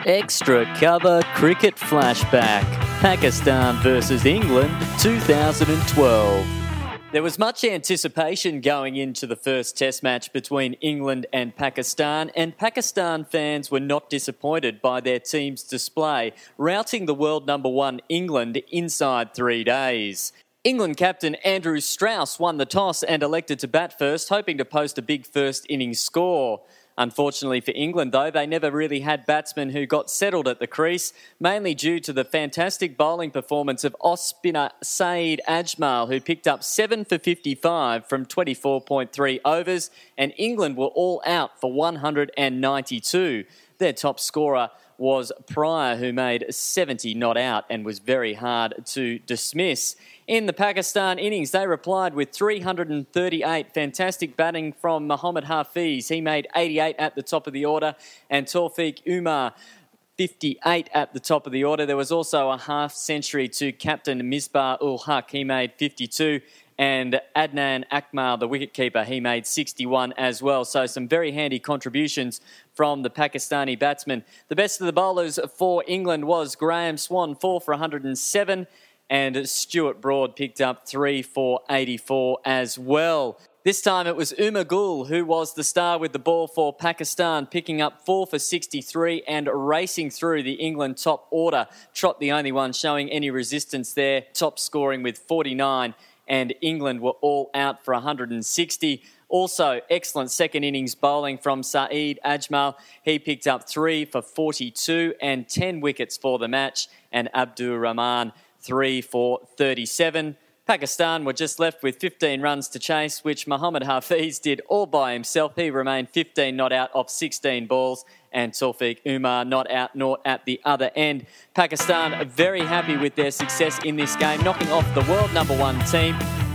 Extra Cover Cricket Flashback, Pakistan versus England 2012. There was much anticipation going into the first Test match between England and Pakistan fans were not disappointed by their team's display, routing the world number one England inside 3 days. England captain Andrew Strauss won the toss and elected to bat first, hoping to post a big first innings score. Unfortunately for England, though, they never really had batsmen who got settled at the crease, mainly due to the fantastic bowling performance of off-spinner Saeed Ajmal, who picked up 7 for 55 from 24.3 overs, and England were all out for 192. Their top scorer was Pryor, who made 70 not out and was very hard to dismiss. In the Pakistan innings, they replied with 338. Fantastic batting from Mohammad Hafiz. He made 88 at the top of the order, and Tawfiq Umar 58 at the top of the order. There was also a half century to captain Misbah-ul-Haq. He made 52. And Adnan Akmal, the wicketkeeper, he made 61 as well. So some very handy contributions from the Pakistani batsmen. The best of the bowlers for England was Graham Swan, 4 for 107. And Stuart Broad picked up 3 for 84 as well. This time it was Umar Gul who was the star with the ball for Pakistan, picking up 4 for 63 and racing through the England top order. Trott the only one showing any resistance there, top scoring with 49, and England were all out for 160. Also, excellent second innings bowling from Saeed Ajmal. He picked up 3 for 42 and 10 wickets for the match, and Abdur Rahman 3 for 37. Pakistan were just left with 15 runs to chase, which Mohammad Hafiz did all by himself. He remained 15 not out off 16 balls, and Tawfiq Umar not out nor at the other end. Pakistan are very happy with their success in this game, knocking off the world number one team.